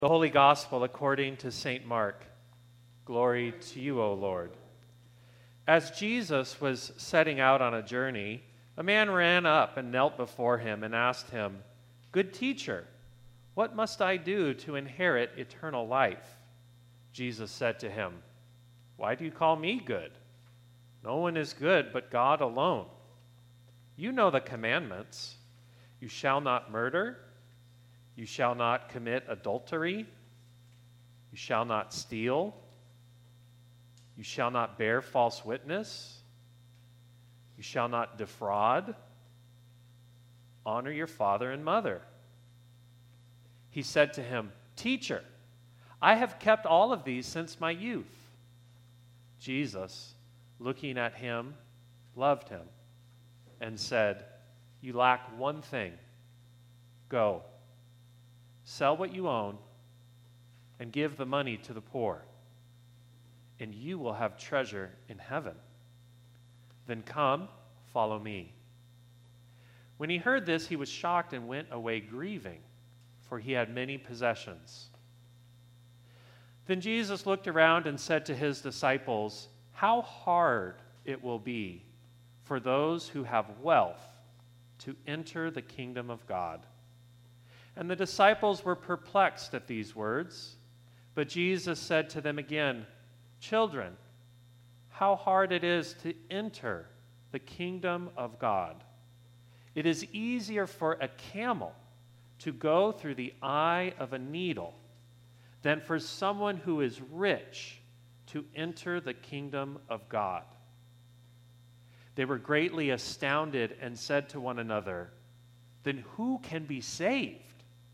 The Holy Gospel according to St. Mark. Glory to you, O Lord. As Jesus was setting out on a journey, a man ran up and knelt before him and asked him, "Good teacher, what must I do to inherit eternal life?" Jesus said to him, "Why do you call me good? No one is good but God alone. You know the commandments. You shall not murder. You shall not commit adultery. You shall not steal. You shall not bear false witness. You shall not defraud. Honor your father and mother." He said to him, "Teacher, I have kept all of these since my youth." Jesus, looking at him, loved him and said, "You lack one thing. Go, sell what you own and give the money to the poor, and you will have treasure in heaven. Then come, follow me." When he heard this, he was shocked and went away grieving, for he had many possessions. Then Jesus looked around and said to his disciples, "How hard it will be for those who have wealth to enter the kingdom of God." And the disciples were perplexed at these words. But Jesus said to them again, "Children, how hard it is to enter the kingdom of God. It is easier for a camel to go through the eye of a needle than for someone who is rich to enter the kingdom of God." They were greatly astounded and said to one another, "Then who can be saved?"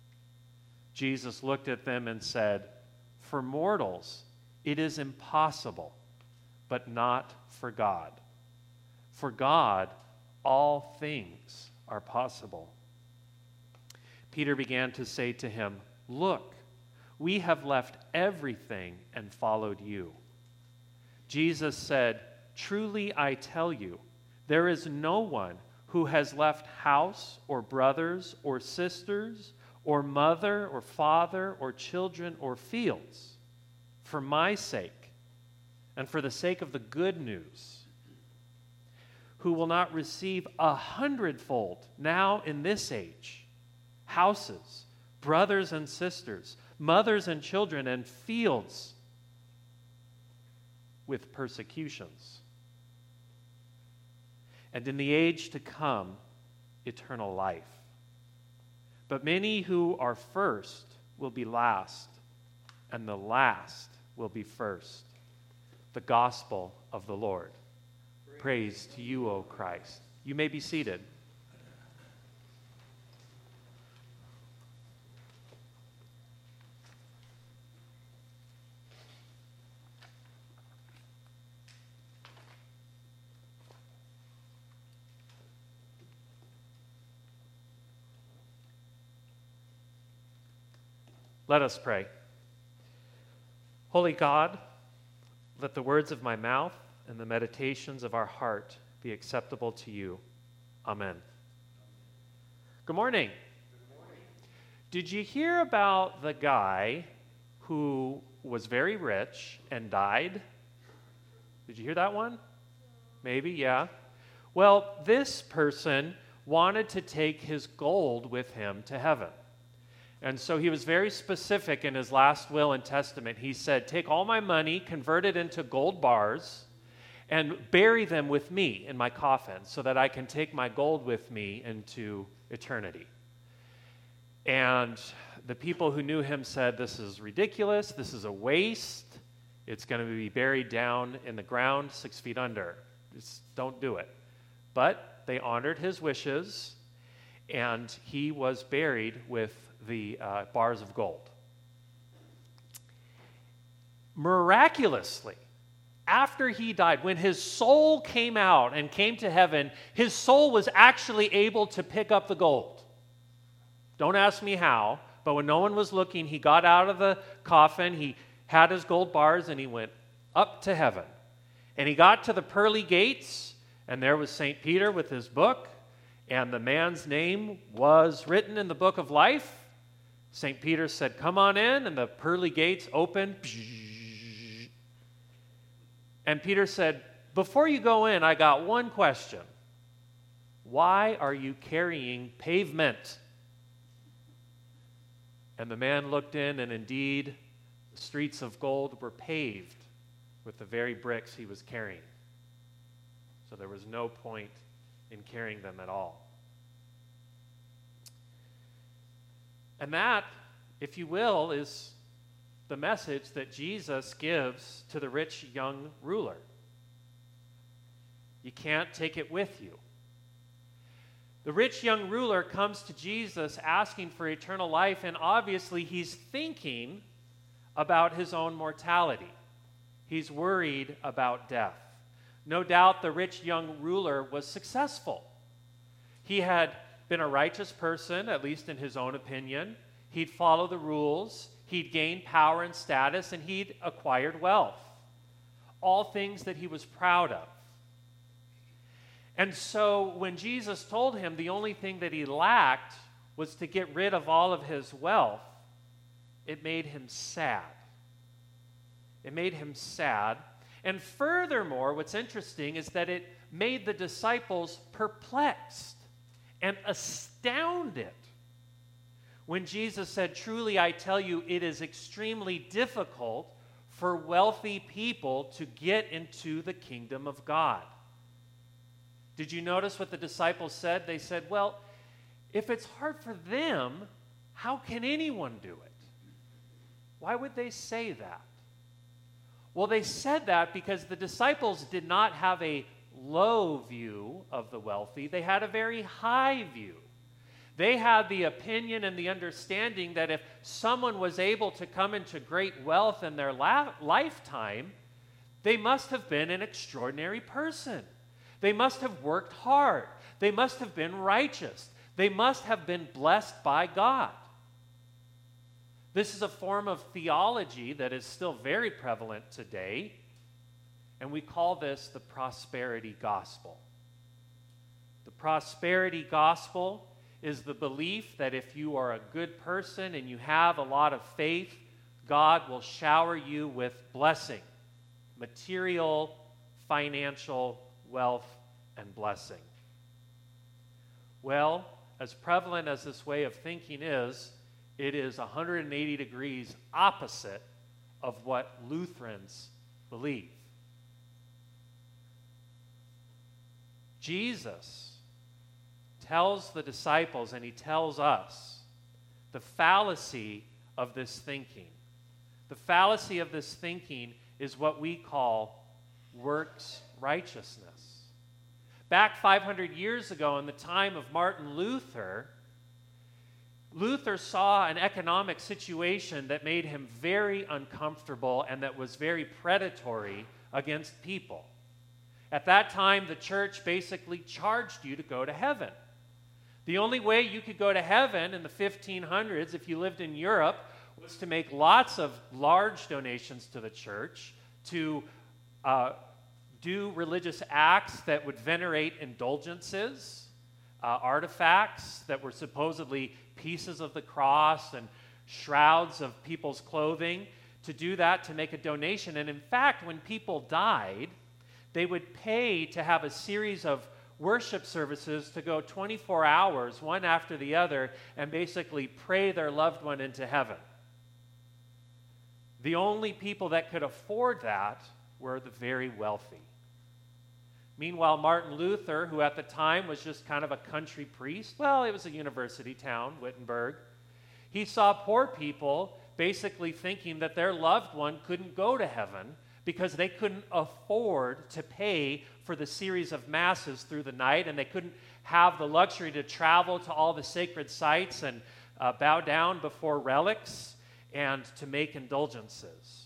Jesus looked at them and said, "For mortals it is impossible, but not for God. For God all things are possible." Peter began to say to him, "Look, we have left everything and followed you." Jesus said, "Truly I tell you, there is no one who has left house or brothers or sisters or mother or father or children or fields for my sake and for the sake of the good news, who will not receive 100-fold now in this age, houses, brothers and sisters, mothers and children, and fields with persecutions, and in the age to come, eternal life. But many who are first will be last, and the last will be first." The gospel of the Lord. Praise to you, O Christ. You may be seated. Let us pray. Holy God, let the words of my mouth and the meditations of our heart be acceptable to you. Amen. Good morning. Good morning. Did you hear about the guy who was very rich and died? Did you hear that one? Maybe, yeah. Well, this person wanted to take his gold with him to heaven. And so he was very specific in his last will and testament. He said, "Take all my money, convert it into gold bars, and bury them with me in my coffin so that I can take my gold with me into eternity." And the people who knew him said, "This is ridiculous. This is a waste. It's going to be buried down in the ground 6 feet under. Just don't do it." But they honored his wishes, and he was buried with the bars of gold. Miraculously, after he died, when his soul came out and came to heaven, his soul was actually able to pick up the gold. Don't ask me how, but when no one was looking, he got out of the coffin, he had his gold bars, and he went up to heaven. And he got to the pearly gates, and there was St. Peter with his book, and the man's name was written in the book of life. St. Peter said, "Come on in," and the pearly gates opened. And Peter said, "Before you go in, I got one question. Why are you carrying pavement?" And the man looked in, and indeed, the streets of gold were paved with the very bricks he was carrying. So there was no point in carrying them at all. And that, if you will, is the message that Jesus gives to the rich young ruler. You can't take it with you. The rich young ruler comes to Jesus asking for eternal life, and obviously he's thinking about his own mortality. He's worried about death. No doubt the rich young ruler was successful. He had been a righteous person, at least in his own opinion. He'd followed the rules. He'd gained power and status, and he'd acquired wealth. All things that he was proud of. And so when Jesus told him the only thing that he lacked was to get rid of all of his wealth, it made him sad. It made him sad. And furthermore, what's interesting is that it made the disciples perplexed and astounded when Jesus said, "Truly I tell you, it is extremely difficult for wealthy people to get into the kingdom of God." Did you notice what the disciples said? They said, "Well, if it's hard for them, how can anyone do it?" Why would they say that? Well, they said that because the disciples did not have a low view of the wealthy. They had a very high view. They had the opinion and the understanding that if someone was able to come into great wealth in their lifetime, they must have been an extraordinary person. They must have worked hard. They must have been righteous. They must have been blessed by God. This is a form of theology that is still very prevalent today, and we call this the prosperity gospel. The prosperity gospel is the belief that if you are a good person and you have a lot of faith, God will shower you with blessing, material, financial wealth, and blessing. Well, as prevalent as this way of thinking is, it is 180 degrees opposite of what Lutherans believe. Jesus tells the disciples, and he tells us, the fallacy of this thinking. The fallacy of this thinking is what we call works righteousness. Back 500 years ago, in the time of Martin Luther, Luther saw an economic situation that made him very uncomfortable and that was very predatory against people. At that time, the church basically charged you to go to heaven. The only way you could go to heaven in the 1500s, if you lived in Europe, was to make lots of large donations to the church, to do religious acts that would venerate indulgences, artifacts that were supposedly pieces of the cross and shrouds of people's clothing, to do that, to make a donation. And in fact, when people died, they would pay to have a series of worship services to go 24 hours, one after the other, and basically pray their loved one into heaven. The only people that could afford that were the very wealthy. Meanwhile, Martin Luther, who at the time was just kind of a country priest, well, it was a university town, Wittenberg, he saw poor people basically thinking that their loved one couldn't go to heaven because they couldn't afford to pay for the series of masses through the night, and they couldn't have the luxury to travel to all the sacred sites and bow down before relics and to make indulgences.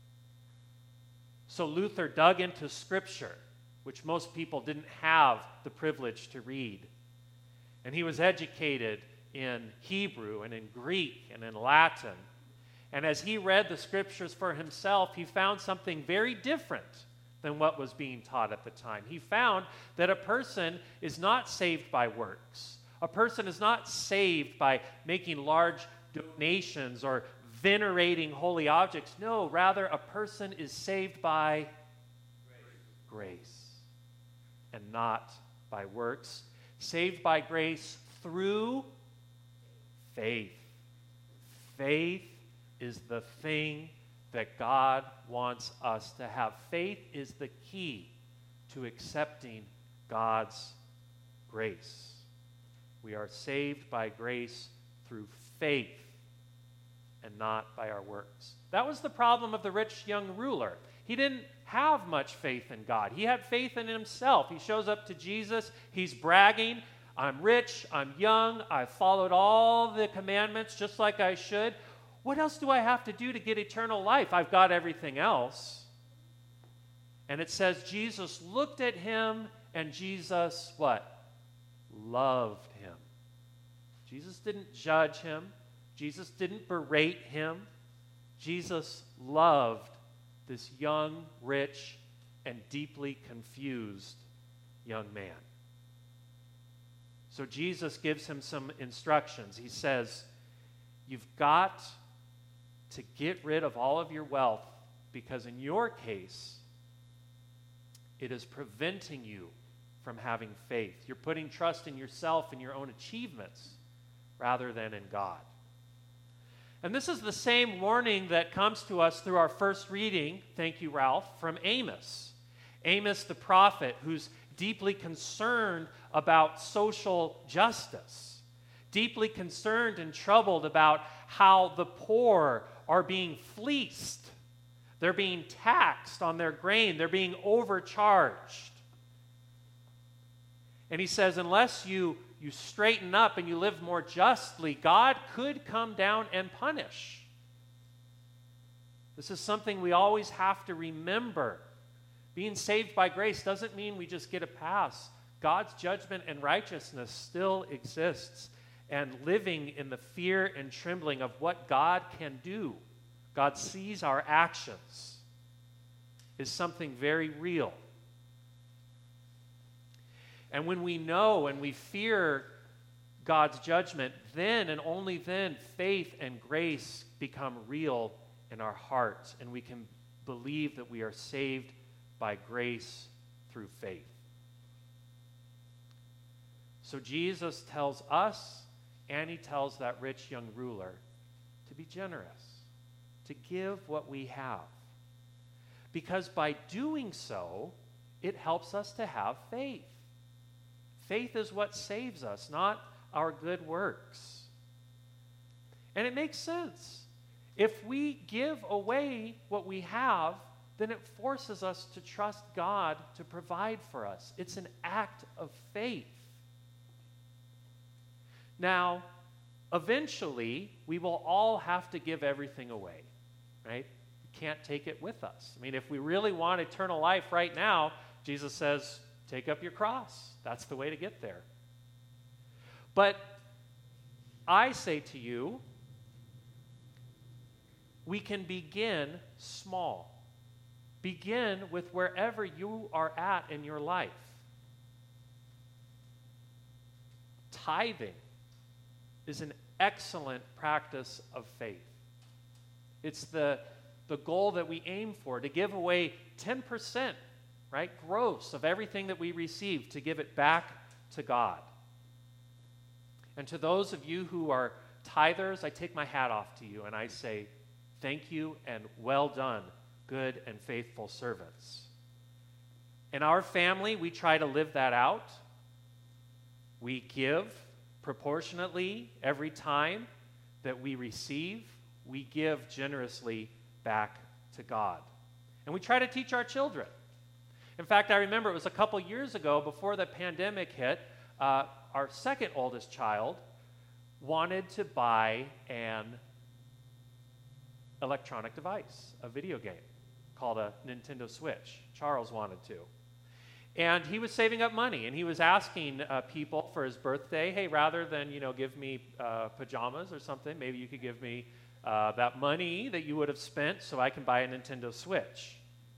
So Luther dug into Scripture, which most people didn't have the privilege to read. And he was educated in Hebrew and in Greek and in Latin. And as he read the Scriptures for himself, he found something very different than what was being taught at the time. He found that a person is not saved by works. A person is not saved by making large donations or venerating holy objects. No, rather, a person is saved by grace and not by works. Saved by grace through faith. Faith is the thing that God wants us to have. Faith is the key to accepting God's grace. We are saved by grace through faith and not by our works. That was the problem of the rich young ruler. He didn't have much faith in God. He had faith in himself. He shows up to Jesus. He's bragging, I'm rich, I'm young, I've followed all the commandments just like I should. What else do I have to do to get eternal life? I've got everything else. And it says Jesus looked at him and Jesus, what? Loved him. Jesus didn't judge him. Jesus didn't berate him. Jesus loved this young, rich, and deeply confused young man. So Jesus gives him some instructions. He says, you've got to get rid of all of your wealth because in your case, it is preventing you from having faith. You're putting trust in yourself and your own achievements rather than in God. And this is the same warning that comes to us through our first reading, thank you, Ralph, from Amos. Amos the prophet, who's deeply concerned about social justice, deeply concerned and troubled about how the poor are being fleeced. They're being taxed on their grain. They're being overcharged. And he says, unless you straighten up and you live more justly, God could come down and punish. This is something we always have to remember. Being saved by grace doesn't mean we just get a pass. God's judgment and righteousness still exists. And living in the fear and trembling of what God can do, God sees our actions, is something very real. And when we know and we fear God's judgment, then and only then faith and grace become real in our hearts, and we can believe that we are saved by grace through faith. So Jesus tells us, and he tells that rich young ruler, to be generous, to give what we have. Because by doing so, it helps us to have faith. Faith is what saves us, not our good works. And it makes sense. If we give away what we have, then it forces us to trust God to provide for us. It's an act of faith. Now, eventually, we will all have to give everything away, right? We can't take it with us. I mean, if we really want eternal life right now, Jesus says, take up your cross. That's the way to get there. But I say to you, we can begin small. Begin with wherever you are at in your life. Tithing is an excellent practice of faith. It's the goal that we aim for, to give away 10%, right, gross of everything that we receive, to give it back to God. And to those of you who are tithers, I take my hat off to you and I say, thank you and well done, good and faithful servants. In our family, we try to live that out. We give proportionately every time that we receive. We give generously back to God. And we try to teach our children. In fact, I remember it was a couple years ago, before the pandemic hit, our second oldest child wanted to buy an electronic device, a video game called a Nintendo Switch. Charles wanted to. And he was saving up money, and he was asking people for his birthday, hey, rather than, give me pajamas or something, maybe you could give me that money that you would have spent so I can buy a Nintendo Switch.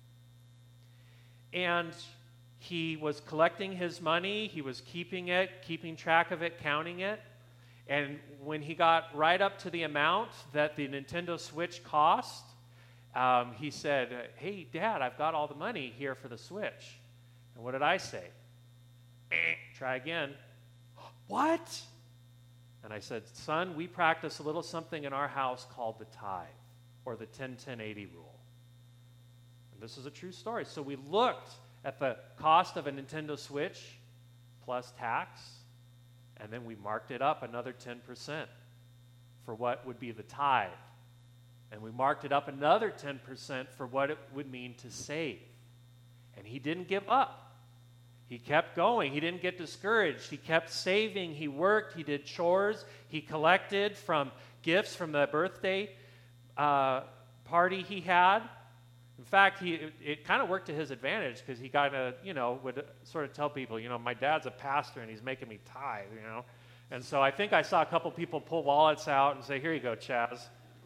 And he was collecting his money, he was keeping it, keeping track of it, counting it, And when he got right up to the amount that the Nintendo Switch cost, he said, "Hey, Dad, I've got all the money here for the Switch." And what did I say? Try again. What? And I said, "Son, we practice a little something in our house called the tithe, or the 10-10-80 rule." And this is a true story. So we looked at the cost of a Nintendo Switch plus tax, and then we marked it up another 10% for what would be the tithe. And we marked it up another 10% for what it would mean to save. And he didn't give up. He kept going. He didn't get discouraged. He kept saving. He worked. He did chores. He collected from gifts from the birthday party he had. In fact, it kind of worked to his advantage because he kind of, would sort of tell people, my dad's a pastor and he's making me tithe, And so I think I saw a couple people pull wallets out and say, "Here you go, Chaz."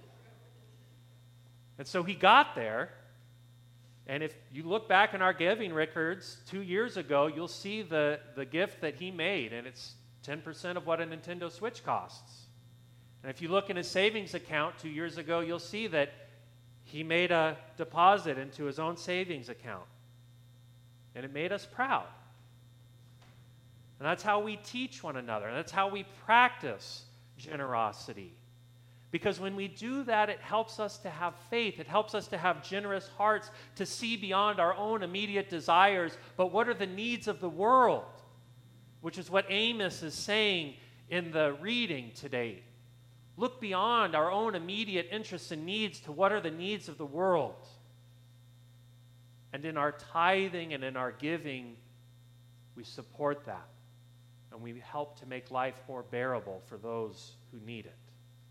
And so he got there. And if you look back in our giving records 2 years ago, you'll see the gift that he made, and it's 10% of what a Nintendo Switch costs. And if you look in his savings account 2 years ago, you'll see that he made a deposit into his own savings account. And it made us proud. And that's how we teach one another. And that's how we practice generosity. Because when we do that, it helps us to have faith. It helps us to have generous hearts, to see beyond our own immediate desires. But what are the needs of the world? Which is what Amos is saying in the reading today. Look beyond our own immediate interests and needs to what are the needs of the world. And in our tithing and in our giving, we support that. And we help to make life more bearable for those who need it.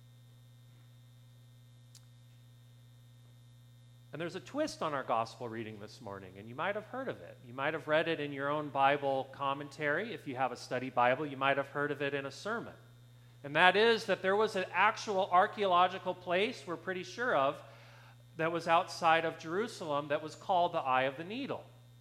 And there's a twist on our gospel reading this morning, and you might have heard of it. You might have read it in your own Bible commentary. If you have a study Bible, you might have heard of it in a sermon. And that is that there was an actual archaeological place, we're pretty sure of, that was outside of Jerusalem that was called the Eye of the Needle.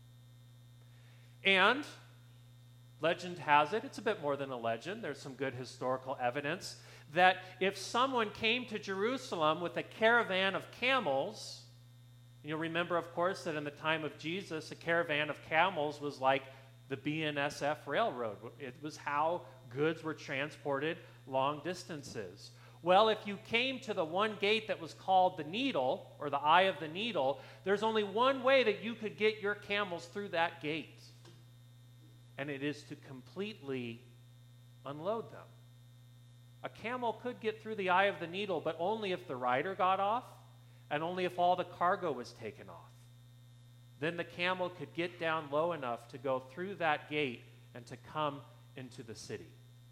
And legend has it, it's a bit more than a legend, there's some good historical evidence, that if someone came to Jerusalem with a caravan of camels, you'll remember, of course, that in the time of Jesus, a caravan of camels was like the BNSF railroad. It was how goods were transported long distances. Well, if you came to the one gate that was called the Needle, or the Eye of the Needle, there's only one way that you could get your camels through that gate. And it is to completely unload them. A camel could get through the Eye of the Needle, but only if the rider got off, and only if all the cargo was taken off. Then the camel could get down low enough to go through that gate and to come into the city.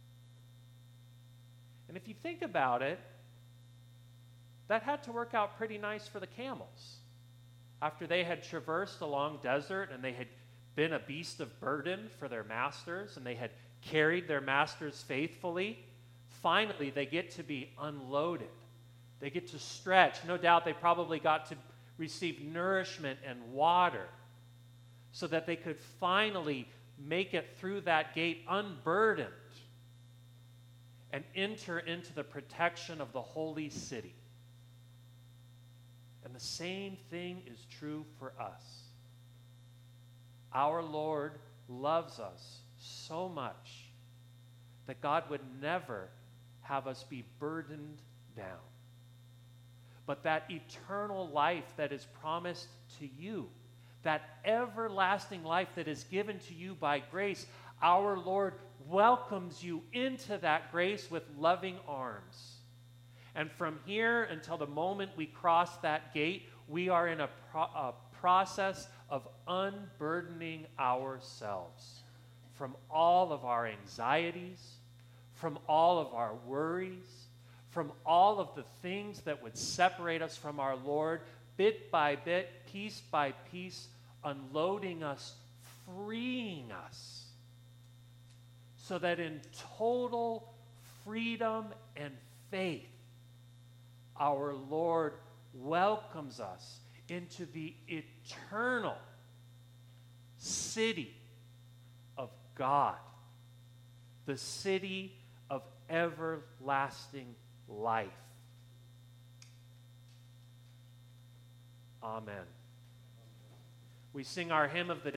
And if you think about it, that had to work out pretty nice for the camels. After they had traversed a long desert and they had been a beast of burden for their masters and they had carried their masters faithfully, finally they get to be unloaded. They get to stretch. No doubt they probably got to receive nourishment and water so that they could finally make it through that gate unburdened and enter into the protection of the holy city. And the same thing is true for us. Our Lord loves us so much that God would never have us be burdened down. But that eternal life that is promised to you, that everlasting life that is given to you by grace, our Lord welcomes you into that grace with loving arms. And from here until the moment we cross that gate, we are in a process of unburdening ourselves from all of our anxieties, from all of our worries, from all of the things that would separate us from our Lord, bit by bit, piece by piece, unloading us, freeing us, so that in total freedom and faith, our Lord welcomes us into the eternal city of God, the city of everlasting life. Amen. We sing our hymn of the